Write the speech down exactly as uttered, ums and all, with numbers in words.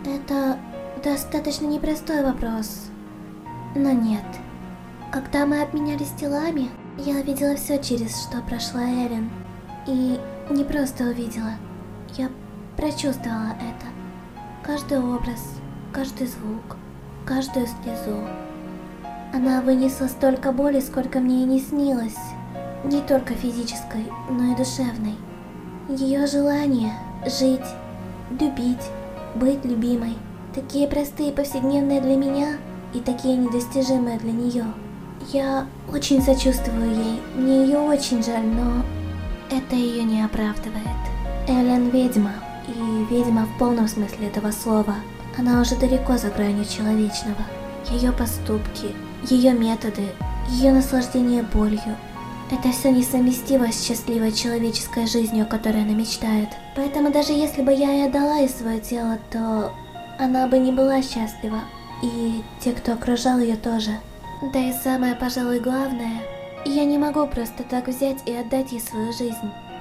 Это достаточно непростой вопрос. Но нет. Когда мы обменялись телами, я видела все, через что прошла Эрин. И не просто увидела. Я прочувствовала это. Каждый образ, каждый звук, каждую слезу. Она вынесла столько боли, сколько мне и не снилось. Не только физической, но и душевной. Ее желание жить, любить, быть любимой. Такие простые и повседневные для меня, и такие недостижимые для нее. Я очень сочувствую ей, мне ее очень жаль, но это ее не оправдывает. Элен ведьма, и ведьма в полном смысле этого слова. Она уже далеко за гранью человечного. Ее поступки, ее методы, ее наслаждение болью. Это все несовместимо с счастливой человеческой жизнью, о которой она мечтает. Поэтому даже если бы я и отдала ей свое тело, то она бы не была счастлива. И те, кто окружал ее, тоже. Да и самое, пожалуй, главное, я не могу просто так взять и отдать ей свою жизнь.